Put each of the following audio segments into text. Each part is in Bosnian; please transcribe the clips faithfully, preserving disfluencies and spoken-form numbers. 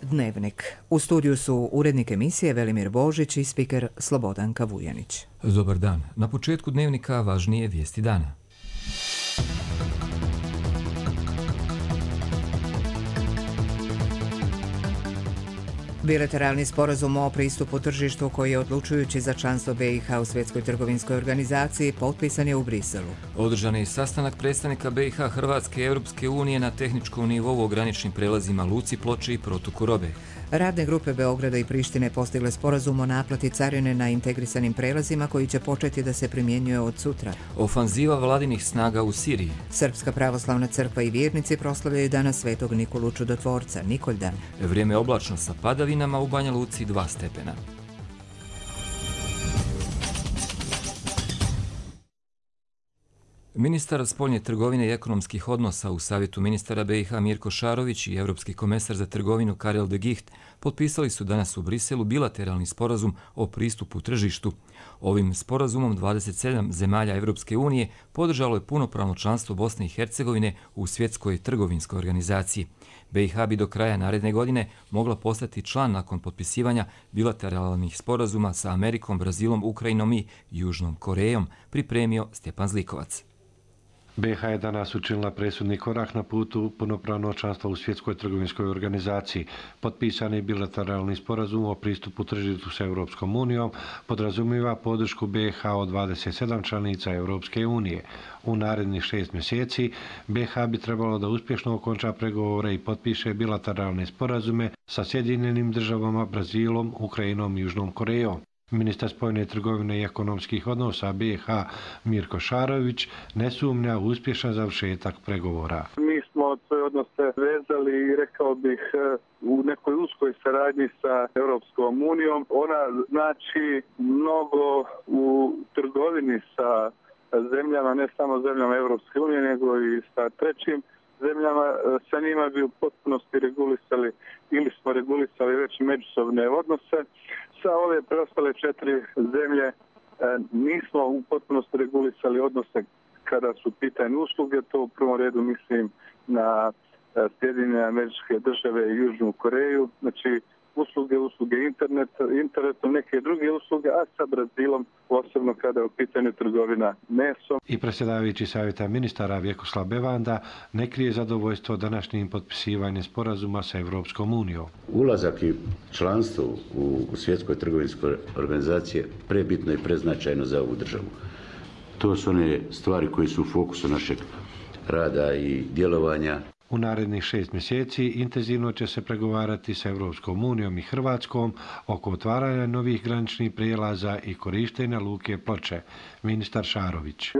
Dnevnik. U studiju su urednik emisije Velimir Božić i spiker Slobodanka Vujanić. Dobar dan. Na početku Dnevnika važnije vijesti dana. Bilateralni sporazum o pristupu tržištu koji je odlučujući za članstvo B i H u Svjetskoj trgovinskoj organizaciji potpisan je u Briselu. Održan je sastanak predstavnika B i H, Hrvatske i Europske unije na tehničkom nivou o graničnim prelazima Luci Ploče i protoku robe. Radne grupe Beograda i Prištine postigle sporazum o naplati carine na integrisanim prelazima koji će početi da se primjenjuje od sutra. Ofanziva vladinih snaga u Siriji. Srpska pravoslavna crkva i vjernici proslavljaju danas Svetog Nikolu Čudotvorca, Nikoljdan. Vrijeme oblačno sa padavinama, u Banja Luci dva stepena. Ministar spoljne trgovine i ekonomskih odnosa u Savjetu ministara B i H Mirko Šarović i Europski komesar za trgovinu Karel de Gucht potpisali su danas u Briselu bilateralni sporazum o pristupu tržištu. Ovim sporazumom dvadeset sedam zemalja Europske unije podržalo je punopravno članstvo Bosne i Hercegovine u Svjetskoj trgovinskoj organizaciji. B i H bi do kraja naredne godine mogla postati član nakon potpisivanja bilateralnih sporazuma sa Amerikom, Brazilom, Ukrajinom i Južnom Korejom, pripremio Stjepan Zlikovac. B i H je danas učinila presudni korak na putu punopravnog članstva u Svjetskoj trgovinskoj organizaciji. Potpisani bilateralni sporazum o pristupu tržištu s Europskom unijom podrazumiva podršku B i H od dvadeset sedam članica Europske unije. U narednih šest mjeseci B i H bi trebalo da uspješno okonča pregovore i potpiše bilateralne sporazume sa Sjedinjenim državama, Brazilom, Ukrajinom i Južnom Korejom. Ministar spoljne trgovine i ekonomskih odnosa B i H Mirko Šarović ne sumnja u uspješan završetak pregovora. Mi smo svoje odnose vezali i rekao bih u nekoj uskoj saradnji sa Europskom unijom. Ona znači mnogo u trgovini sa zemljama, ne samo zemljama Europske unije, nego i sa trećim zemljama. Sa njima bi u potpunosti regulisali ili smo regulisali već međusobne odnose. Sa ove preostale četiri zemlje nismo u potpunosti regulisali odnose kada su pitanje usluge. To u prvom redu mislim na Sjedinjene Američke Države i Južnu Koreju. Znači usluge, usluge internet, internetom, neke druge usluge, a sa Brazilom posebno kada je u pitanju trgovina mesom. I predsjedavajući Savjeta ministara Vjekoslav Bevanda ne krije zadovoljstvo današnjim potpisivanjem sporazuma sa Europskom unijom. Ulazak i članstvo u Svjetskoj trgovinskoj organizaciji je prebitno i preznačajno za ovu državu. To su one stvari koje su u fokusu našeg rada i djelovanja. U narednih šest mjeseci intenzivno će se pregovarati sa Europskom unijom i Hrvatskom oko otvaranja novih graničnih prijelaza i korištenja luke Ploče. Ministar Šarović.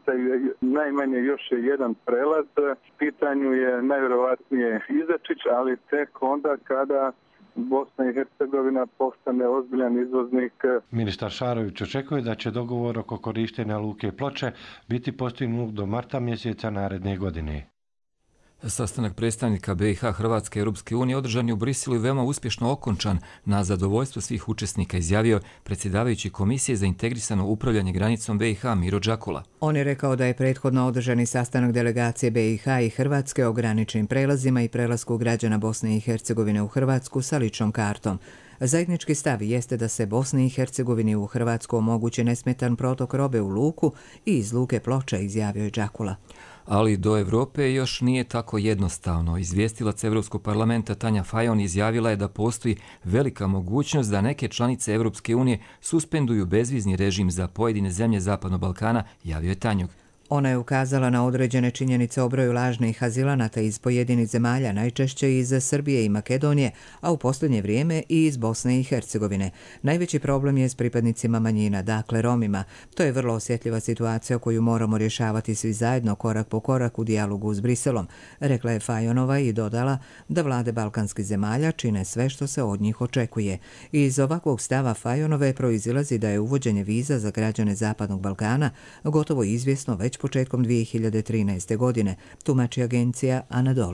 Najmanje još je jedan prelaz. Pitanju je najvjerovatnije Izačić, ali tek onda kada Bosna i Hercegovina postane ozbiljan izvoznik. Ministar Šarović očekuje da će dogovor oko korištenja luke Ploče biti postignut do marta mjeseca naredne godine. Sastanak predstavnika B i H, Hrvatske i Europske unije održan je u Briselu i veoma uspješno okončan na zadovoljstvo svih učesnika, izjavio predsjedavajući Komisije za integrisano upravljanje granicom B i H Miro Đakula. On je rekao da je prethodno održani sastanak delegacije B i H i Hrvatske o graničnim prelazima i prelasku građana Bosne i Hercegovine u Hrvatsku sa ličnom kartom. Zajednički stav jeste da se Bosni i Hercegovini u Hrvatsku omogući nesmetan protok robe u luku i iz luke Ploča, izjavio je Đakula. Ali do Europe još nije tako jednostavno. Izvjestilac Europskog parlamenta Tanja Fajon izjavila je da postoji velika mogućnost da neke članice Europske unije suspenduju bezvizni režim za pojedine zemlje Zapadnog Balkana, javio je Tanjug. Ona je ukazala na određene činjenice o broju lažnih azilanata iz pojedinih zemalja, najčešće iz Srbije i Makedonije, a u posljednje vrijeme i iz Bosne i Hercegovine. Najveći problem je s pripadnicima manjina, dakle Romima. To je vrlo osjetljiva situacija koju moramo rješavati svi zajedno, korak po korak u dijalogu s Briselom, rekla je Fajonova i dodala da vlade balkanskih zemalja čine sve što se od njih očekuje. Iz ovakvog stava Fajonove proizilazi da je uvođenje viza za građane Zapadnog Balkana gotovo izvjesno već početkom dvije hiljade trinaeste. godine, tumači agencija Anadolija.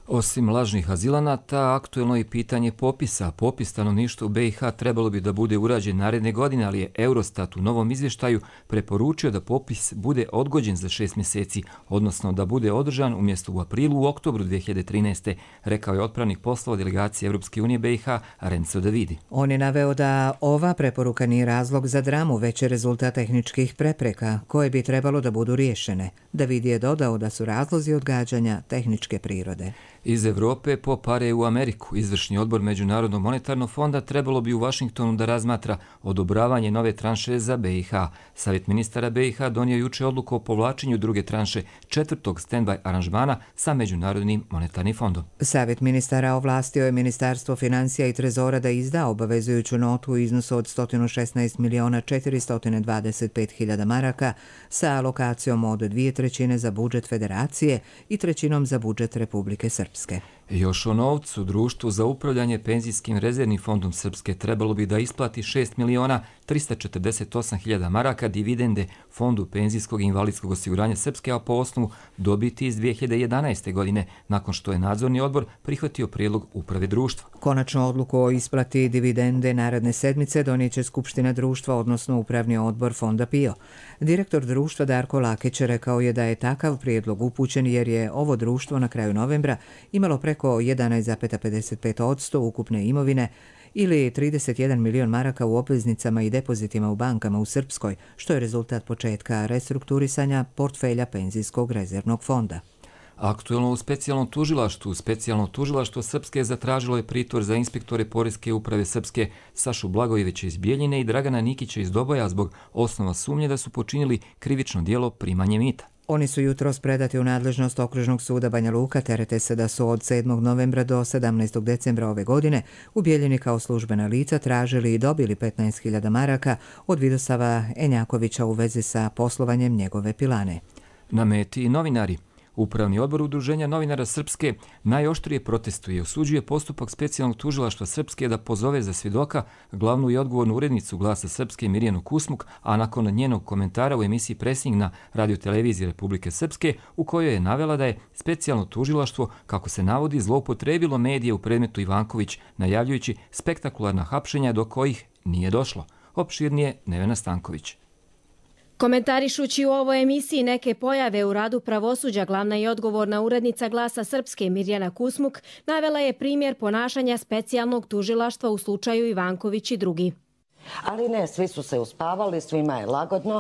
Osim lažnih azilanata, aktuelno je i pitanje popisa. Popis stanovništva u B i H trebalo bi da bude urađen naredne godine, ali je Eurostat u novom izvještaju preporučio da popis bude odgođen za šest mjeseci, odnosno da bude održan umjesto u aprilu u oktobru dvije hiljade trinaeste, rekao je otpravnik poslova delegacije Europske unije B i H Renzo Davidi. On je naveo da ova preporuka nije razlog za dramu, već je rezultat tehničkih prepreka koje bi trebalo da budu riješene. Davidi je dodao da su razlozi odgađanja tehničke prirode. Iz Evrope po pare u Ameriku. Izvršni odbor Međunarodnog monetarnog fonda trebalo bi u Vašingtonu da razmatra odobravanje nove tranše za B i H. Savjet ministara B i H donio juče odluku o povlačenju druge tranše četvrtog stand-by aranžmana sa Međunarodnim monetarnim fondom. Savjet ministara ovlastio je Ministarstvo financija i trezora da izda obavezujuću notu u iznosu od sto šesnaest miliona četiristo dvadeset pet hiljada maraka sa alokacijom od dvije trećine za budžet federacije i trećinom za budžet Republike Srpske. Još o novcu, društvu za upravljanje penzijskim rezervnim fondom Srpske trebalo bi da isplati šest miliona trista četrdeset osam hiljada maraka dividende Fondu penzijskog i invalidskog osiguranja Srpske, a po osnovu dobiti iz dvije hiljade jedanaeste. godine, nakon što je nadzorni odbor prihvatio prijedlog uprave društva. Konačnu odluku o isplati dividende naredne sedmice donijeće Skupština društva, odnosno upravni odbor Fonda P I O. Direktor društva Darko Lakić rekao je da je takav prijedlog upućen jer je ovo društvo na kraju novembra imalo preko jedanaest zarez pedeset pet posto ukupne imovine ili trideset jedan milion maraka u obveznicama i depozitima u bankama u Srpskoj, što je rezultat početka restrukturisanja portfelja penzijskog rezervnog fonda. Aktuelno u specijalnom tužilaštvu. Specijalno tužilaštvo Srpske zatražilo je pritvor za inspektore Poreske uprave Srpske Sašu Blagojevića iz Bijeljine i Dragana Nikića iz Doboja zbog osnova sumnje da su počinili krivično djelo primanje mita. Oni su jutros predati u nadležnost Okružnog suda Banja Luka. Terete se da su od sedmog novembra do sedamnaestog decembra ove godine u Bijeljini kao službena lica tražili i dobili petnaest hiljada maraka od Vidosava Enjakovića u vezi sa poslovanjem njegove pilane. Na meti i novinari. Upravni odbor Udruženja novinara Srpske najoštrije protestuje i osuđuje postupak specijalnog tužilaštva Srpske da pozove za svjedoka glavnu i odgovornu urednicu Glasa Srpske Mirjanu Kusmuk, a nakon njenog komentara u emisiji Presing na radioteleviziji Republike Srpske, u kojoj je navela da je specijalno tužilaštvo, kako se navodi, zloupotrebilo medije u predmetu Ivanković, najavljujući spektakularna hapšenja do kojih nije došlo. Opširnije Nevena Stanković. Komentarišući u ovoj emisiji neke pojave u radu pravosuđa, glavna i odgovorna urednica Glasa Srpske Mirjana Kusmuk navela je primjer ponašanja specijalnog tužilaštva u slučaju Ivanković i drugi. Ali ne, svi su se uspavali, svima je lagodno.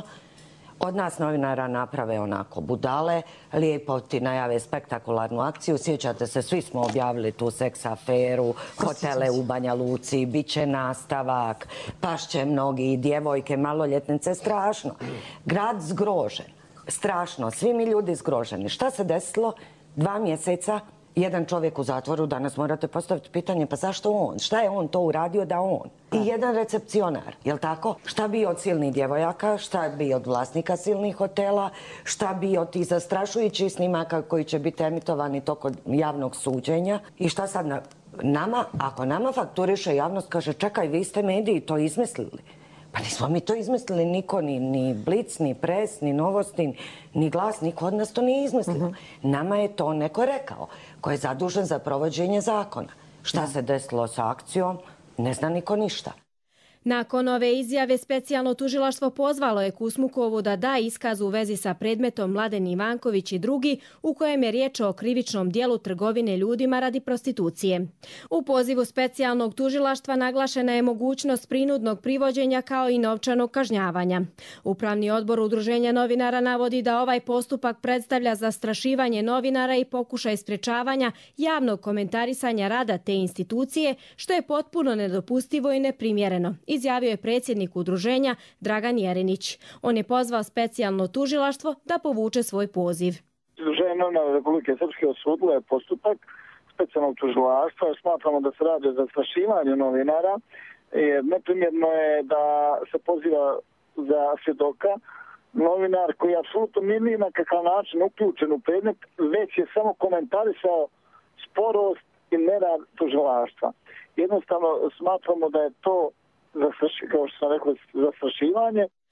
Od nas novinara naprave onako budale, lijepo ti najave spektakularnu akciju. Sjećate se, svi smo objavili tu seks aferu, hotele u Banja Luci, bit će nastavak, pašće mnogi, djevojke, maloljetnice, strašno. Grad zgrožen, strašno, svi mi ljudi zgroženi. Šta se desilo? Dva mjeseca, jedan čovjek u zatvoru, danas morate postaviti pitanje, pa zašto on? Šta je on to uradio da on? I jedan recepcionar, jel tako? Šta bi od silnih djevojaka, šta bi od vlasnika silnih hotela, šta bi od tih zastrašujućih snimaka koji će biti emitovani tokom javnog suđenja i šta sad na, nama, ako nama fakturiše javnost, kaže čekaj, vi ste mediji to izmislili. Pa nismo mi to izmislili, niko, ni, ni Blic, ni Pres, ni Novosti, ni Glas, niko od nas to nije izmislio. Uh-huh. Nama je to neko rekao, ko je zadužen za provođenje zakona. Šta uh-huh. se desilo sa akcijom, ne zna niko ništa. Nakon ove izjave, specijalno tužilaštvo pozvalo je Kusmukovu da da iskaz u vezi sa predmetom Mladen Ivanković i drugi, u kojem je riječ o krivičnom dijelu trgovine ljudima radi prostitucije. U pozivu specijalnog tužilaštva naglašena je mogućnost prinudnog privođenja kao i novčanog kažnjavanja. Upravni odbor Udruženja novinara navodi da ovaj postupak predstavlja zastrašivanje novinara i pokušaj sprječavanja javnog komentarisanja rada te institucije, što je potpuno nedopustivo i neprimjereno, izjavio je predsjednik udruženja Dragan Jerinić. On je pozvao specijalno tužilaštvo da povuče svoj poziv. Udruženje novinara Republike Srpske osudilo je postupak specijalnog tužilaštva. Smatramo da se radi o zastrašivanju novinara. Neprimjerno je da se poziva za svjedoka novinar koji apsolutno nije ni na kakav način uključen u predmet, već je samo komentarisao sporost i nerad tužilaštva. Jednostavno smatramo da je to, kao što sam rekao, zastrašivanje.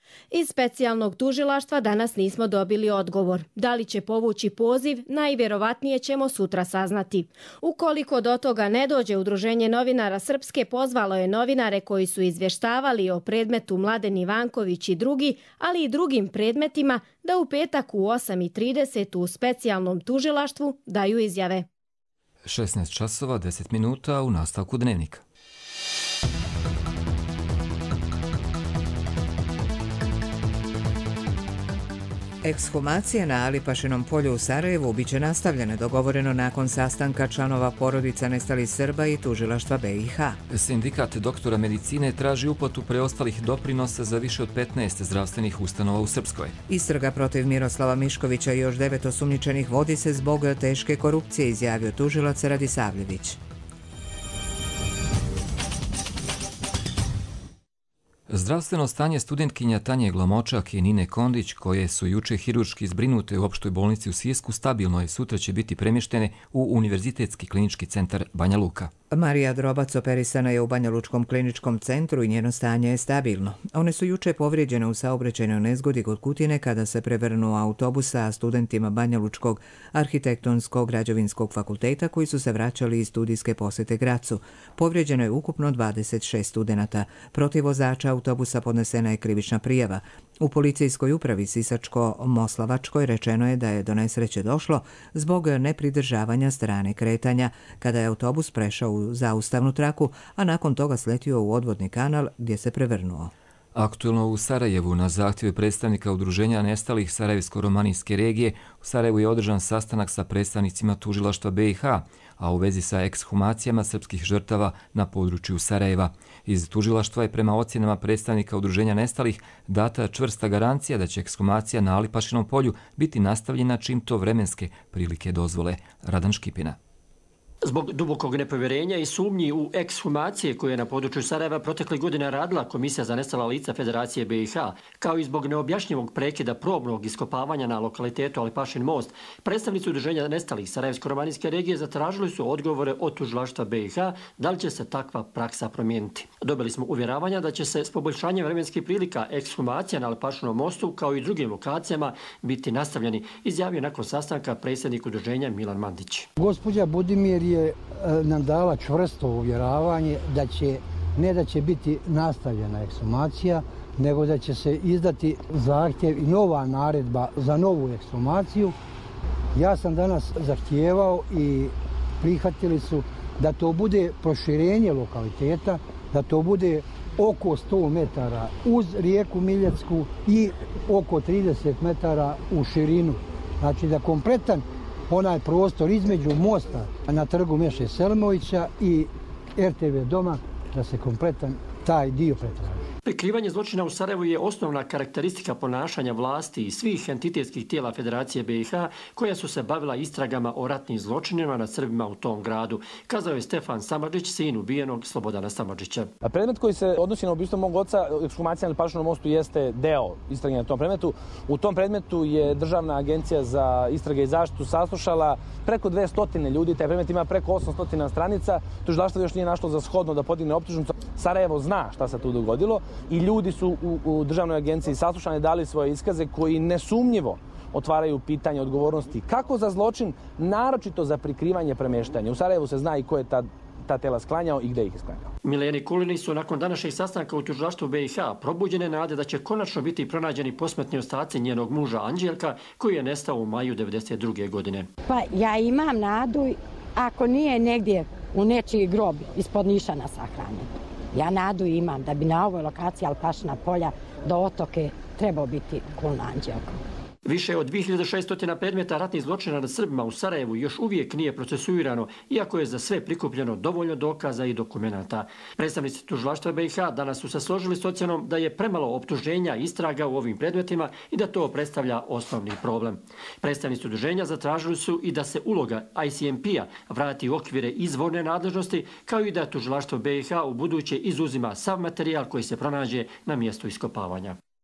Iz specijalnog tužilaštva danas nismo dobili odgovor. Da li će povući poziv, najvjerovatnije ćemo sutra saznati. Ukoliko do toga ne dođe, Udruženje novinara Srpske pozvalo je novinare koji su izvještavali o predmetu Mladen Ivanković i drugi, ali i drugim predmetima, da u petak u osam i trideset u specijalnom tužilaštvu daju izjave. šesnaest časova deset minuta u nastavku Dnevnika. Ekshumacija na Alipašinom polju u Sarajevu biće nastavljene, dogovoreno nakon sastanka članova porodica nestalih Srba i tužilaštva B i H. Sindikat doktora medicine traži uplatu preostalih doprinosa za više od petnaest zdravstvenih ustanova u Srpskoj. Istraga protiv Miroslava Miškovića i još devet osumnjičenih vodi se zbog teške korupcije, izjavio tužilac Radisavljević. Zdravstveno stanje studentkinja Tanje Glamočak i Nine Kondić, koje su juče hirurški zbrinute u opštoj bolnici u Sisku, stabilno je, sutra će biti premještene u Univerzitetski klinički centar Banja Luka. Marija Drobac operisana je u Banja Lučkom kliničkom centru i njeno stanje je stabilno. One su juče povrijeđene u saobraćajnoj nezgodi kod Kutine kada se prevrnuo autobus sa studentima Banja Lučkog arhitektonskog građevinskog fakulteta koji su se vraćali iz studijske posjete Gracu. Povrijeđeno je ukupno dvadeset šest studenata. Protiv vozača autobusa podnesena je krivična prijava. U policijskoj upravi Sisačko-Moslavačkoj rečeno je da je do nesreće došlo zbog nepridržavanja strane kretanja kada je autobus prešao u zaustavnu traku, a nakon toga sletio u odvodni kanal gdje se prevrnuo. Aktuelno u Sarajevu na zahtjeve predstavnika Udruženja nestalih Sarajevsko-romanijske regije u Sarajevu je održan sastanak sa predstavnicima tužilaštva B i H, a u vezi sa ekshumacijama srpskih žrtava na području Sarajeva. Iz tužilaštva je prema ocjenama predstavnika Udruženja nestalih data čvrsta garancija da će ekshumacija na Alipašinom polju biti nastavljena čim to vremenske prilike dozvole. Radan Škipina. Zbog dubokog nepovjerenja i sumnji u ekshumacije koje je na području Sarajeva protekle godine radila Komisija za nestala lica Federacije B i H, kao i zbog neobjašnjivog prekida probnog iskopavanja na lokalitetu Alipašin most, predstavnici Udruženja nestalih Sarajevsko-romanijske regije zatražili su odgovore od tužilaštva B i H da li će se takva praksa promijeniti. Dobili smo uvjeravanja da će se s poboljšanjem vremenskih prilika ekshumacija na Alipašinom mostu kao i drugim lokacijama biti nastavljeni, izjavio nakon sastanka predsjednik Udruženja Milan Mandić. Gospođa Budimir je nam dala čvrsto uvjeravanje da će, ne da će biti nastavljena ekshumacija, nego da će se izdati zahtjev i nova naredba za novu ekshumaciju. Ja sam danas zahtijevao i prihvatili su da to bude proširenje lokaliteta, da to bude oko sto metara uz rijeku Miljacku i oko trideset metara u širinu. Znači da kompletan onaj prostor između mosta na trgu Meše Selimovića i R T V doma, da se kompletan taj dio pretraži. Prikrivanje zločina u Sarajevu je osnovna karakteristika ponašanja vlasti i svih entitetskih tijela Federacije B i H koja su se bavila istragama o ratnim zločinima nad Srbima u tom gradu, kazao je Stefan Samardžić, sin ubijenog Slobodana Samardžića. Predmet koji se odnosi na ubistvo mog oca, ekshumacija na Alipašinom mostu, jeste deo istrage na tom predmetu. U tom predmetu je Državna agencija za istrage i zaštitu saslušala preko dvesta ljudi, taj predmet ima preko osamsto stranica, tužilaštvo još nije našlo za shodno da podigne optužnicu. Sarajevo zna šta se tu dogodilo i ljudi su u, u Državnoj agenciji saslušani, dali svoje iskaze koji nesumnjivo otvaraju pitanje odgovornosti kako za zločin, naročito za prikrivanje premještanja. U Sarajevu se zna i ko je ta, ta tela sklanjao i gdje ih je sklanjao. Mileni Kulini su nakon današnjeg sastanka u tužilaštvu B i H probuđene nade da će konačno biti pronađeni posmrtni ostaci njenog muža Anđelka koji je nestao u maju devedeset druge godine. Pa ja imam nadu, ako nije negdje u nečiji grob ispod nišana sahranjen. Ja nadu imam da bi na ovoj lokaciji Alipašina polja do otoke trebao biti kulna Anđelka. Više od dvije hiljade šesto predmeta ratnih zločina nad Srbima u Sarajevu još uvijek nije procesuirano, iako je za sve prikupljeno dovoljno dokaza i dokumenata. Predstavnici tužilaštva B i H danas su se složili s ocjenom da je premalo optuženja i istraga u ovim predmetima i da to predstavlja osnovni problem. Predstavnici udruženja zatražili su i da se uloga I C M P-a vrati u okvire izvorne nadležnosti, kao i da tužilaštvo B i H u buduće izuzima sav materijal koji se pronađe na mjestu iskopavanja.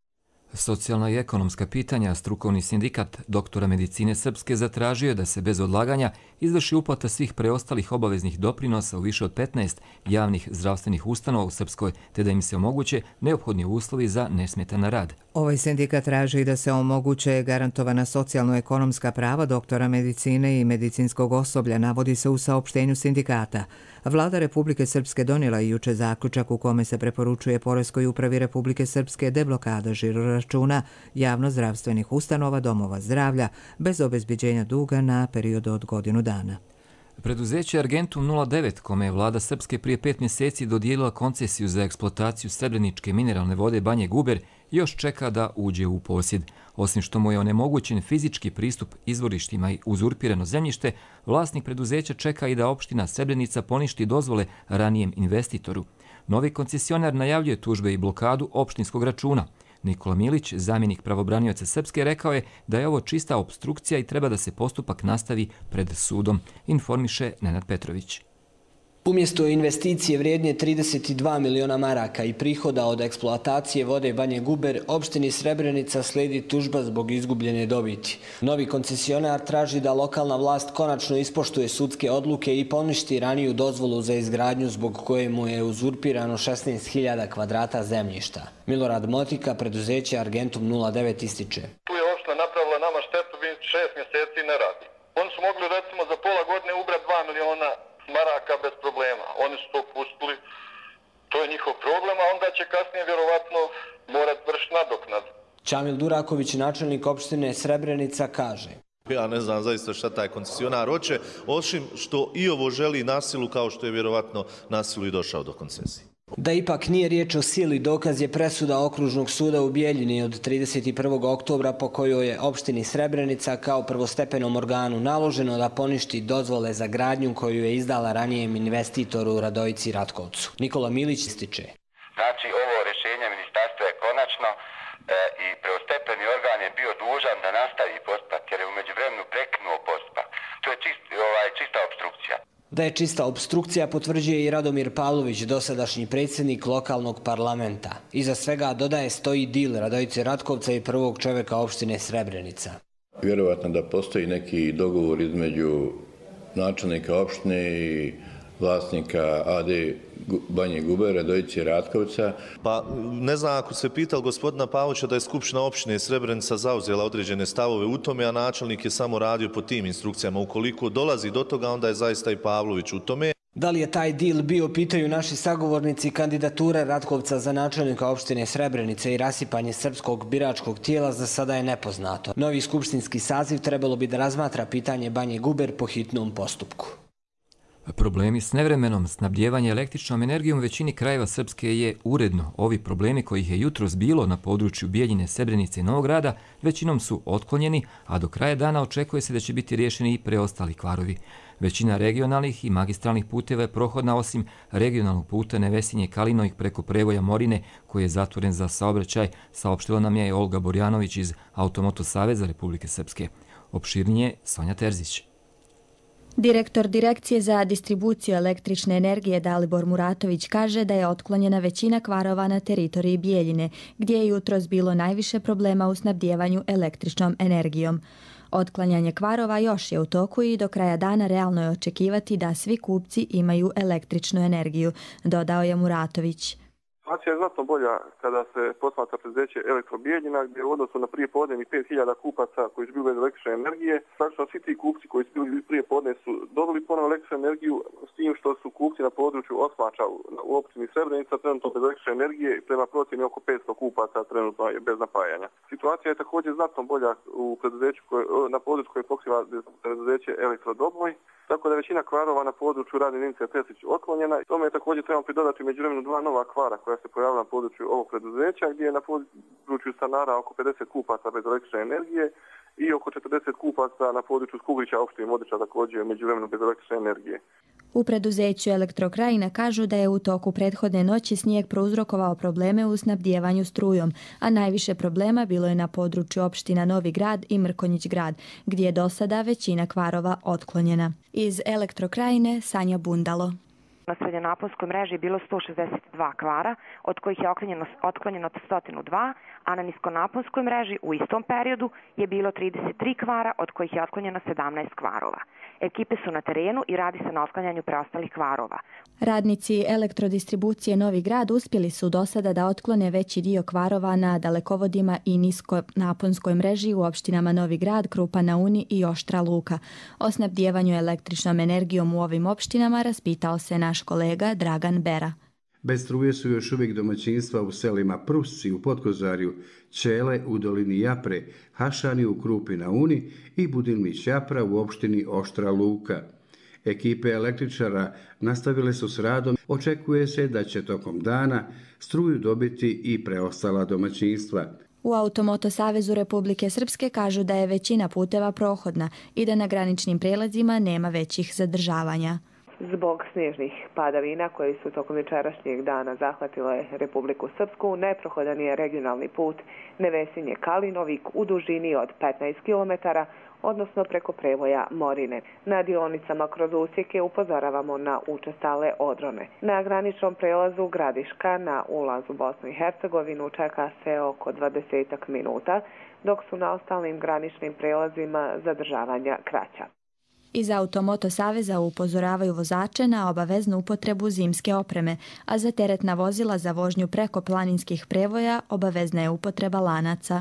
Socijalna i ekonomska pitanja, strukovni sindikat doktora medicine Srpske zatražio je da se bez odlaganja izvrši uplata svih preostalih obaveznih doprinosa u više od petnaest javnih zdravstvenih ustanova u Srpskoj, te da im se omoguće neophodni uslovi za nesmetan rad. Ovaj sindikat traži da se omoguće garantovana socijalno-ekonomska prava doktora medicine i medicinskog osoblja, navodi se u saopštenju sindikata. Vlada Republike Srpske donijela je juče zaključak u kome se preporučuje Poreskoj upravi Republike Srpske deblokada žiroračuna javno-zdravstvenih ustanova, domova zdravlja, bez obezbeđenja duga na period od godinu dana. Preduzeće Argentum nula devet, kome je vlada Srpske prije pet mjeseci dodijelila koncesiju za eksploataciju srebreničke mineralne vode Banje Guber, još čeka da uđe u posjed. Osim što mu je onemogućen fizički pristup izvorištima i uzurpirano zemljište, vlasnik preduzeća čeka i da opština Srebrenica poništi dozvole ranijem investitoru. Novi koncesionar najavljuje tužbe i blokadu opštinskog računa. Nikola Milić, zamjenik pravobranioca Srpske, rekao je da je ovo čista opstrukcija i treba da se postupak nastavi pred sudom, informiše Nenad Petrović. Umjesto investicije vrijednje trideset dva miliona maraka i prihoda od eksploatacije vode Banje Guber, opštini Srebrenica slijedi tužba zbog izgubljene dobiti. Novi koncesionar traži da lokalna vlast konačno ispoštuje sudske odluke i poništi raniju dozvolu za izgradnju zbog koje mu je uzurpirano šesnaest hiljada kvadrata zemljišta. Milorad Motika, preduzeće Argentum nula devet, ističe. Tu je opština napravila nama štetu, šest mjeseci ne radi. Oni su mogli recimo za pola godine ubrati dva miliona maraka bez problema. Oni su to pustili, to je njihov problem, a onda će kasnije vjerovatno morati vršiti nadoknad. Čamil Duraković, načelnik opštine Srebrenica, kaže. Ja ne znam zaista šta taj koncesionar hoće, osim što i ovo želi nasilu kao što je vjerovatno nasilu i došao do koncesije. Da ipak nije riječ o sili, dokaz je presuda Okružnog suda u Bijeljini od trideset prvog oktobra po kojoj je opštini Srebrenica kao prvostepenom organu naloženo da poništi dozvole za gradnju koju je izdala ranijem investitoru Radojici Ratkovcu. Nikola Milić ističe. Znači, ovo rješenje ministarstva je konačno e, i prvostepeni organ je bio dužan da nastavi postupak jer je u međuvremenu prekinuo postupak. To je čist, ovaj, čista opstrukcija. Da je čista opstrukcija potvrđuje i Radomir Pavlović, dosadašnji predsjednik lokalnog parlamenta. Iza svega, dodaje, stoji dil Radojice Ratkovca i prvog čovjeka opštine Srebrenica. Vjerovatno da postoji neki dogovor između načelnika opštine i vlasnika A D Banje Guber, Radojice Ratkovca. Pa ne znam ako se pitao gospodina Pavlovića da je Skupština opštine Srebrenica zauzela određene stavove u tome, a načelnik je samo radio po tim instrukcijama. Ukoliko dolazi do toga, onda je zaista i Pavlović u tome. Da li je taj dil bio, pitaju naši sagovornici, kandidature Ratkovca za načelnika opštine Srebrenice i rasipanje srpskog biračkog tijela za sada je nepoznato. Novi skupštinski saziv trebalo bi da razmatra pitanje Banje Guber po hitnom postupku. Problemi s nevremenom snabdjevanja električnom energijom u većini krajeva Srpske je uredno. Ovi problemi kojih je jutros bilo na području Bijeljine, Srebrenice i Novog Grada većinom su otklonjeni, a do kraja dana očekuje se da će biti riješeni i preostali kvarovi. Većina regionalnih i magistralnih puteva je prohodna osim regionalnog puta Nevesinje-Kalinovih preko prevoja Morine koji je zatvoren za saobraćaj, saopštila nam je Olga Borjanović iz Automoto Saveza Republike Srpske. Opširnije Sonja Terzić. Direktor Direkcije za distribuciju električne energije Dalibor Muratović kaže da je otklonjena većina kvarova na teritoriji Bijeljine, gdje je jutros bilo najviše problema u snabdjevanju električnom energijom. Otklanjanje kvarova još je u toku i do kraja dana realno je očekivati da svi kupci imaju električnu energiju, dodao je Muratović. Situacija je znatno bolja kada se posmatra preduzeće Elektro Bijeljina, gdje u odnosu na prije podne pet hiljada kupaca koji su bili bez električne energije, praktično svi ti kupci koji su bili prije podne su dobili ponovo električnu energiju, s tim što su kupci na području Osmača u opštini Srebrenica trenutno bez električne energije i prema procjeni oko petsto kupaca trenutno je bez napajanja. Situacija je također znatno bolja u preduzeću koje, na području koje pokriva preduzeće Elektro Doboj, tako da je većina kvarova na području radne jedinice Teslić otklonjena. Tome je također trebamo pridodati međuvremenu dva nova kvara koja se pojavila na području ovog preduzeća, gdje je na području stanara oko pedeset kupaca bez električne energije i oko četrdeset kupaca na području Skuglića, opštine Modiča, također međuvremenu bez električne energije. U preduzeću Elektrokrajina kažu da je u toku prethodne noći snijeg prouzrokovao probleme u snabdjevanju strujom, a najviše problema bilo je na području opština Novi Grad i Mrkonjić Grad, gdje je do sada većina kvarova otklonjena. Iz Elektrokrajine Sanja Bundalo. Na srednjonaponskoj mreži je bilo sto šezdeset dva kvara, od kojih je otklonjeno, otklonjeno sto dva, a na niskonaponskoj mreži u istom periodu je bilo trideset tri kvara, od kojih je otklonjeno sedamnaest kvarova. Ekipe su na terenu i radi se na otklanjanju preostalih kvarova. Radnici elektrodistribucije Novi Grad uspjeli su do sada da otklone veći dio kvarova na dalekovodima i niskonaponskoj mreži u opštinama Novi Grad, Krupa na Uni i Oštra Luka. O snabdijevanju električnom energijom u ovim opštinama raspitao se naš kolega Dragan Bera. Bez struje su još uvijek domaćinstva u selima Prusci u Podkozarju, Čele u dolini Japre, Hašani u Krupi na Uni i Budilmić Japra u opštini Oštra Luka. Ekipe električara nastavile su s radom. Očekuje se da će tokom dana struju dobiti i preostala domaćinstva. U Automoto Savezu Republike Srpske kažu da je većina puteva prohodna i da na graničnim prijelazima nema većih zadržavanja. Zbog snježnih padavina koji su tokom jučerašnjeg dana zahvatile Republiku Srpsku, neprohodan je regionalni put Nevesinje-Kalinovik u dužini od petnaest kilometara, odnosno preko prevoja Morine. Na dionicama kroz usjeke upozoravamo na učestale odrone. Na graničnom prelazu Gradiška na ulaz u Bosnu i Hercegovinu čeka se oko dvadesetak minuta, dok su na ostalim graničnim prelazima zadržavanja kraća. Iz Automoto Saveza upozoravaju vozače na obaveznu upotrebu zimske opreme, a za teretna vozila za vožnju preko planinskih prevoja obavezna je upotreba lanaca.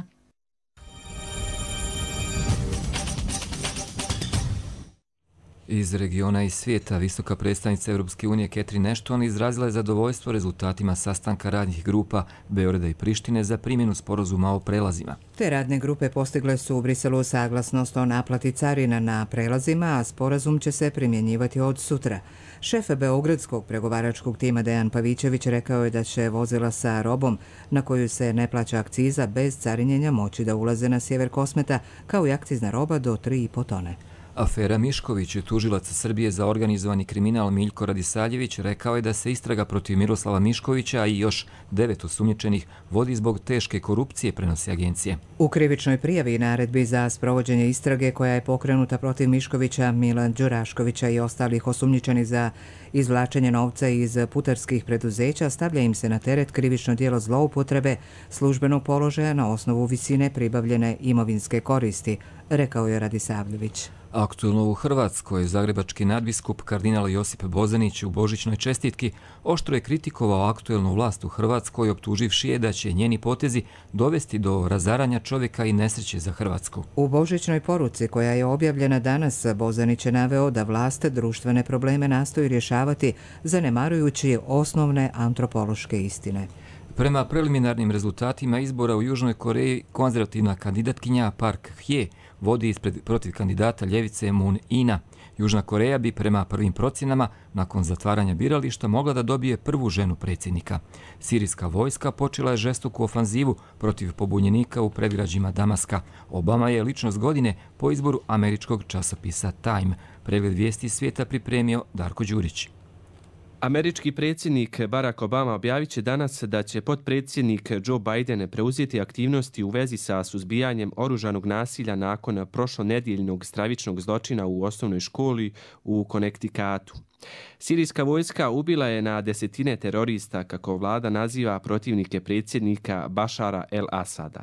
Iz regiona i svijeta visoka predstavnica Europske unije Catherine Ashton izrazila je zadovoljstvo rezultatima sastanka radnih grupa Beograda i Prištine za primjenu sporazuma o prelazima. Te radne grupe postigle su u Briselu saglasnost o naplati carina na prelazima, a sporazum će se primjenjivati od sutra. Šef beogradskog pregovaračkog tima Dejan Pavićević rekao je da će vozila sa robom na koju se ne plaća akciza bez carinjenja moći da ulaze na sjever Kosmeta, kao i akcizna roba do tri i po tone. Afera Mišković, tužilac Srbije za organizovani kriminal Miljko Radisaljević, rekao je da se istraga protiv Miroslava Miškovića i još devet osumnjičenih vodi zbog teške korupcije, prenosi agencije. U krivičnoj prijavi i naredbi za sprovođenje istrage koja je pokrenuta protiv Miškovića, Milan Đuraškovića i ostalih osumnjičenih za izvlačenje novca iz putarskih preduzeća, stavlja im se na teret krivično djelo zloupotrebe službenog položaja na osnovu visine pribavljene imovinske koristi, rekao je Radisavljević. Aktuelno u Hrvatskoj, zagrebački nadbiskup kardinal Josip Bozanić u božićnoj čestitki oštro je kritikovao aktuelnu vlast u Hrvatskoj, optuživši je da će njeni potezi dovesti do razaranja čovjeka i nesreće za Hrvatsku. U božićnoj poruci koja je objavljena danas, Bozanić je naveo da vlast društvene probleme nastoji rješavati zanemarujući osnovne antropološke istine. Prema preliminarnim rezultatima izbora u Južnoj Koreji, konzervativna kandidatkinja Park Hye vodi ispred protiv kandidata ljevice Moon Ina. Južna Koreja bi prema prvim procjenama nakon zatvaranja birališta mogla da dobije prvu ženu predsjednika. Sirijska vojska počela je žestoku ofanzivu protiv pobunjenika u predgrađima Damaska. Obama je ličnost godine po izboru američkog časopisa Time. Pregled vijesti svijeta pripremio Darko Đurić. Američki predsjednik Barack Obama objavit će danas da će potpredsjednik Joe Biden preuzeti aktivnosti u vezi sa suzbijanjem oružanog nasilja nakon prošlonedjeljnog stravičnog zločina u osnovnoj školi u Connecticutu. Sirijska vojska ubila je na desetine terorista, kako vlada naziva protivnike predsjednika Bašara el-Asada.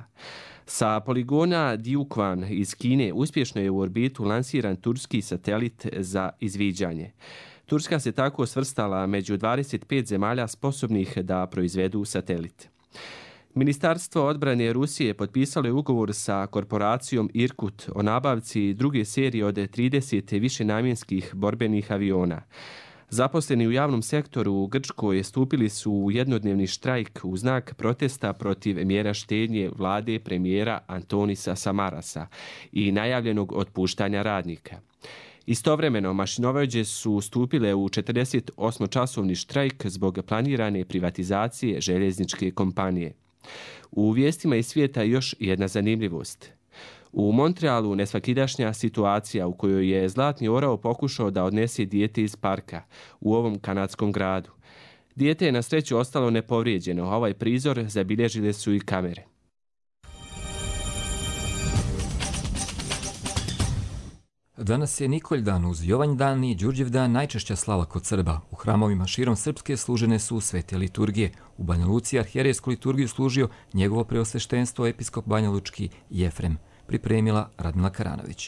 Sa poligona Diukvan iz Kine uspješno je u orbitu lansiran turski satelit za izviđanje. Turska se tako svrstala među dvadeset pet zemalja sposobnih da proizvedu satelit. Ministarstvo odbrane Rusije potpisalo je ugovor sa korporacijom Irkut o nabavci druge serije od trideset višenamjenskih borbenih aviona. Zaposleni u javnom sektoru u Grčkoj stupili su u jednodnevni štrajk u znak protesta protiv mjera štednje vlade premijera Antonisa Samarasa i najavljenog otpuštanja radnika. Istovremeno, mašinovođe su stupile u četrdeset osmočasovni štrajk zbog planirane privatizacije željezničke kompanije. U vijestima iz svijeta još jedna zanimljivost. U Montrealu nesvakidašnja situacija u kojoj je zlatni orao pokušao da odnese dijete iz parka u ovom kanadskom gradu. Dijete je na sreću ostalo nepovrijeđeno, a ovaj prizor zabilježile su i kamere. Danas je Nikolj dan uz Jovanj dan i Đurđev dan najčešća slava kod Srba. U hramovima širom Srpske služene su svete liturgije. U Banja Luci arhijerejsku liturgiju služio njegovo preosveštenstvo episkop banjalučki Jefrem. Pripremila Radmila Karanović.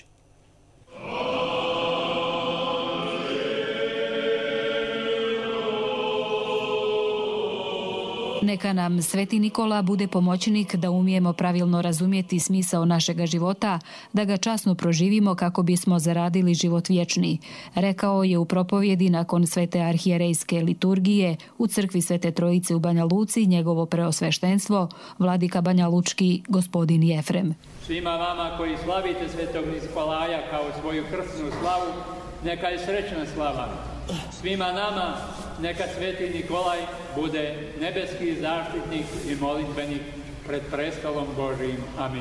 Neka nam Sveti Nikola bude pomoćnik da umijemo pravilno razumjeti smisao našega života, da ga časno proživimo kako bismo zaradili život vječni, rekao je u propovjedi nakon svete arhijerejske liturgije u crkvi Svete Trojice u Banja Luci njegovo preosveštenstvo, vladika banjalučki gospodin Jefrem. Svima vama koji slavite Svetog Nikolaja kao svoju krsnu slavu, neka je srećna slava. Svima nama neka Sveti Nikolaj bude nebeski zaštitnik i molitvenik pred prestolom Božijim. Amin.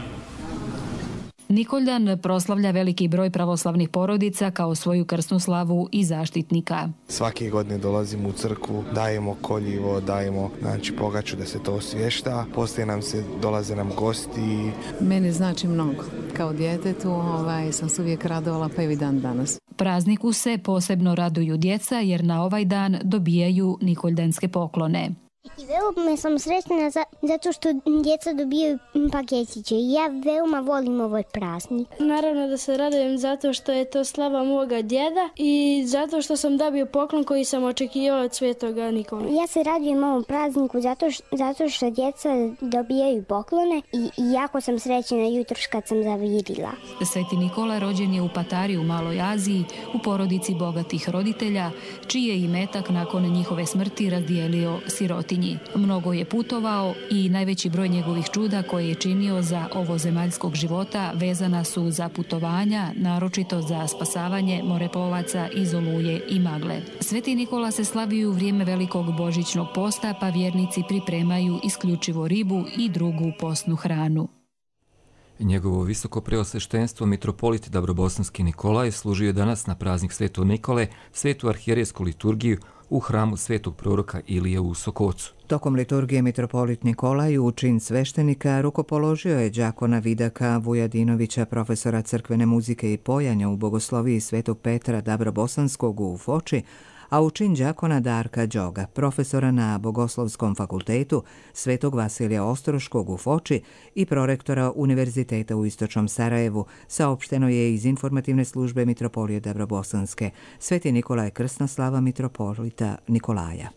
Nikoljan proslavlja veliki broj pravoslavnih porodica kao svoju krsnu slavu i zaštitnika. Svake godine dolazimo u crkvu, dajemo koljivo, dajemo znači, pogaču da se to osvješta. Poslije nam se, dolaze nam gosti. Meni znači mnogo. Kao djetetu ovaj, sam se uvijek radovala pa i dan danas. Prazniku se posebno raduju djeca jer na ovaj dan dobijaju nikoljanske poklone. I veoma sam sretna zato što djeca dobijaju paketiće i ja veoma volim ovaj praznik. Naravno da se radujem zato što je to slava moga djeda i zato što sam dobio poklon koji sam očekivao od Svetoga Nikole. Ja se radujem ovom prazniku zato što, zato što djeca dobijaju poklone i, i jako sam srećna jutros kad sam zavirila. Sveti Nikola rođen je u Patari u Maloj Aziji u porodici bogatih roditelja, čiji je imetak nakon njihove smrti razdijelio siroti. Mnogo je putovao i najveći broj njegovih čuda koje je činio za ovozemaljskog života vezana su za putovanja, naročito za spasavanje moreplovaca iz oluje i magle. Sveti Nikola se slavi u vrijeme velikog božićnog posta, pa vjernici pripremaju isključivo ribu i drugu postnu hranu. Njegovo visoko preosveštenstvo mitropolit Dabrobosanski Nikolaj služio je danas na praznik Svetog Nikole svetu arhijerejsku liturgiju u hramu svetog proroka Ilije u Sokocu. Tokom liturgije mitropolit Nikolaj u čin sveštenika rukopoložio je đakona Vidaka Vujadinovića, profesora crkvene muzike i pojanja u bogosloviji Svetog Petra Dabrobosanskog u Foči, a u čin đakona Darka Đoga, profesora na Bogoslovskom fakultetu Svetog Vasilija Ostroškog u Foči i prorektora Univerziteta u Istočnom Sarajevu, saopšteno je iz informativne službe Mitropolije Dabrobosanske. Sveti Nikola je krsna slava mitropolita Nikolaja.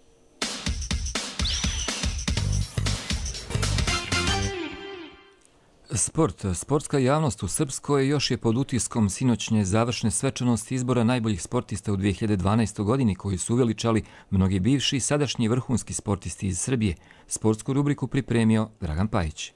Sport. Sportska javnost u Srpskoj još je pod utiskom sinoćnje završne svečanosti izbora najboljih sportista u dvije hiljade dvanaestoj. godini koji su uveličali mnogi bivši i sadašnji vrhunski sportisti iz Srbije. Sportsku rubriku pripremio Dragan Pajić.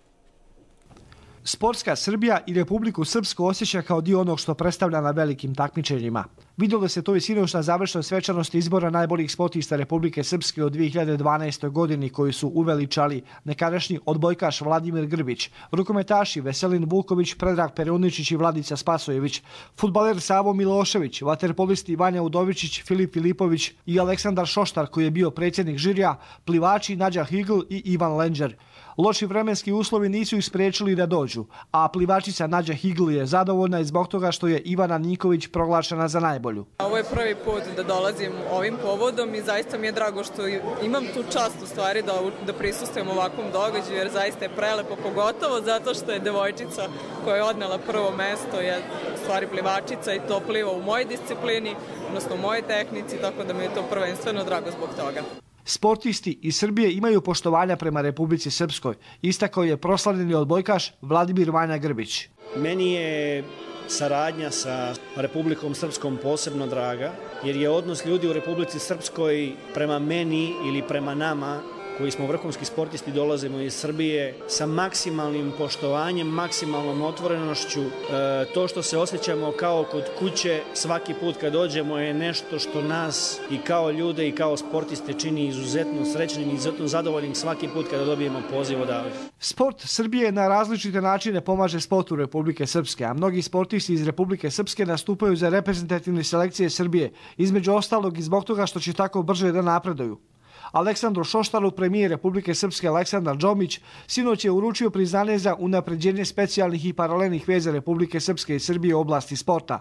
Sportska Srbija i Republiku Srpsku osjeća kao dio onog što predstavlja na velikim takmičenjima. Vidjelo se to i sinoć na završnoj svečanosti izbora najboljih sportista Republike Srpske u dvije hiljade dvanaestoj. godini koji su uveličali nekadašnji odbojkaš Vladimir Grbić, rukometaši Veselin Vuković, Predrag Peruničić i Vladica Spasojević, fudbaler Savo Milošević, vaterpolisti Vanja Udovičić, Filip Filipović i Aleksandar Šoštar koji je bio predsjednik žirija, plivači Nađa Higl i Ivan Lenđer. Loši vremenski uslovi nisu ih spriječili da dođu, a plivačica Nađa Higl je zadovoljna i zbog toga što je Ivana Niković proglašena za najbolju. Ovo je prvi put da dolazim ovim povodom i zaista mi je drago što imam tu čast u stvari da, da prisustujem ovakvom događaju jer zaista je prelepo, pogotovo zato što je devojčica koja je odnela prvo mesto, je u stvari plivačica i to pliva u mojoj disciplini, odnosno u mojoj tehnici, tako da mi je to prvenstveno drago zbog toga. Sportisti iz Srbije imaju poštovanja prema Republici Srpskoj, istakao je proslavljeni odbojkaš Vladimir Vanja Grbić. Meni je saradnja sa Republikom Srpskom posebno draga, jer je odnos ljudi u Republici Srpskoj prema meni ili prema nama, koji smo vrhunski sportisti, dolazimo iz Srbije, sa maksimalnim poštovanjem, maksimalnom otvorenošću. E, to što se osjećamo kao kod kuće svaki put kad dođemo je nešto što nas i kao ljude i kao sportiste čini izuzetno srećnim i izuzetno zadovoljnim svaki put kada dobijemo poziv odavde. Sport Srbije na različite načine pomaže sportu Republike Srpske, a mnogi sportisti iz Republike Srpske nastupaju za reprezentativne selekcije Srbije, između ostalog i zbog toga što će tako brže da napreduju. Aleksandru Šoštaru, premijer Republike Srpske Aleksandar Džomić, sinoć je uručio priznanje za unapređenje specijalnih i paralelnih veza Republike Srpske i Srbije u oblasti sporta.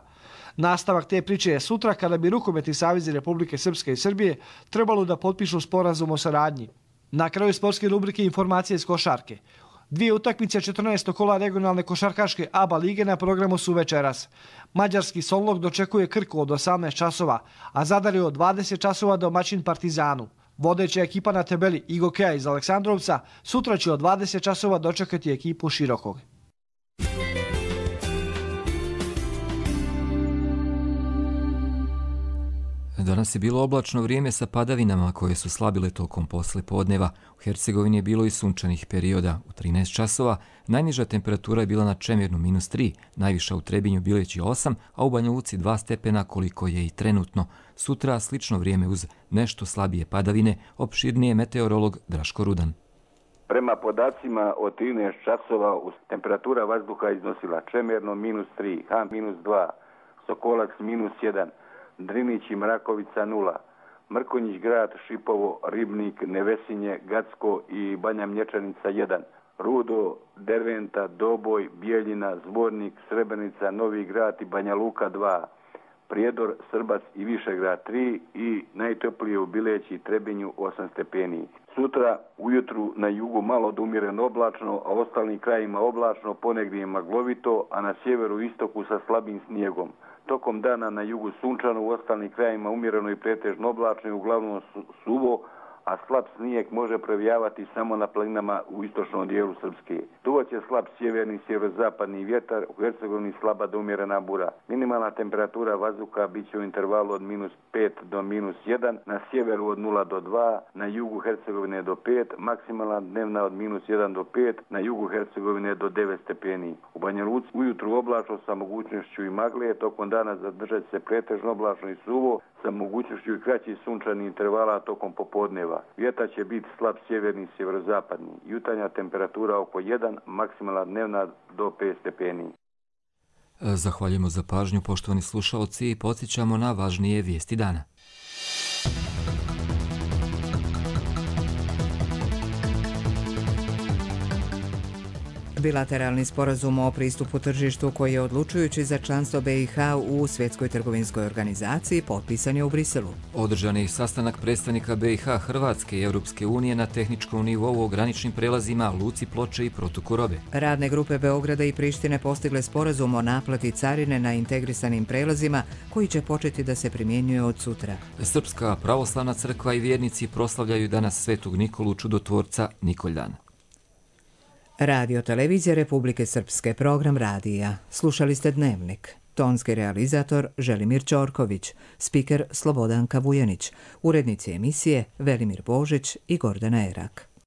Nastavak te priče je sutra kada bi rukometni savezi Republike Srpske i Srbije trebalo da potpišu sporazum o saradnji. Na kraju sportske rubrike informacije iz košarke. Dvije utakmice četrnaestog kola regionalne košarkaške A B A lige na programu su večeras. Mađarski Solnog dočekuje Krku od osamnaest časova, a Zadar je od dvadeset časova domaćin Partizanu. Vodeća ekipa na tabeli Igokeja iz Aleksandrovca sutra će od dvadeset časova dočekati ekipu Širokog. Danas je bilo oblačno vrijeme sa padavinama koje su slabile tokom posle podneva. U Hercegovini je bilo i sunčanih perioda. U trinaest časova najniža temperatura je bila na Čemirnu minus tri, najviša u Trebinju Bileći osam, a u Banja Luci dva stepena koliko je i trenutno. Sutra slično vrijeme uz nešto slabije padavine, opširnije meteorolog Draško Rudan. Prema podacima od trinaest časova temperatura vazduha iznosila Čemerno minus tri, Han minus dva, Sokolac minus jedan, Drinić i Mrakovica nula, Mrkonjić grad, Šipovo, Ribnik, Nevesinje, Gacko i Banja Mlječanica jedan, Rudo, Derventa, Doboj, Bijeljina, Zvornik, Srebrenica, Novi grad i Banja Luka dva, Prijedor, Srbac i Višegrad tri i najtoplije u Bileći i Trebinju osam stepeni. Sutra ujutru na jugu malo od umjereno oblačno, a ostalim krajima oblačno, ponegdje maglovito, a na sjeveru i istoku sa slabim snijegom. Tokom dana na jugu sunčano, u ostalim krajima umjereno i pretežno oblačno i uglavnom suvo, a slab snijeg može previjavati samo na planinama u istočnom dijelu Srpske. Duvaće slab sjeverni sjeverozapadni vjetar, u Hercegovini slaba do umjerena bura. Minimalna temperatura vazduha bit će u intervalu od minus pet do minus jedan, na sjeveru od nula do dva, na jugu Hercegovine do pet, maksimalna dnevna od minus jedan do pet, na jugu Hercegovine do devet stepeni. U Banja Luci ujutru oblačno sa mogućnošću i magle, tokom dana zadržat se pretežno oblačno i suvo, sa mogućnošću i kraćih sunčanih intervala tokom popodneva. Vjetar će biti slab sjeverni i sjeverozapadni. Jutarnja temperatura oko jedan, maksimalna dnevna do pet stepeni. Zahvaljujemo za pažnju, poštovani slušalci, i podsjećamo na važnije vijesti dana. Bilateralni sporazum o pristupu tržištu koji je odlučujući za članstvo B i H u Svjetskoj trgovinskoj organizaciji potpisan je u Briselu. Održan je sastanak predstavnika B i H, Hrvatske i Europske unije na tehničkom nivou o graničnim prelazima, luci Ploče i protoku robe. Radne grupe Beograda i Prištine postigle sporazum o naplati carine na integrisanim prelazima koji će početi da se primjenjuje od sutra. Srpska pravoslavna crkva i vjernici proslavljaju danas Svetog Nikolu Čudotvorca Nikoljana. Radio Televizija Republike Srpske, program radija. Slušali ste Dnevnik. Tonski realizator Želimir Ćorković, spiker Slobodanka Vujanić, urednici emisije Velimir Božić i Gordana Erak.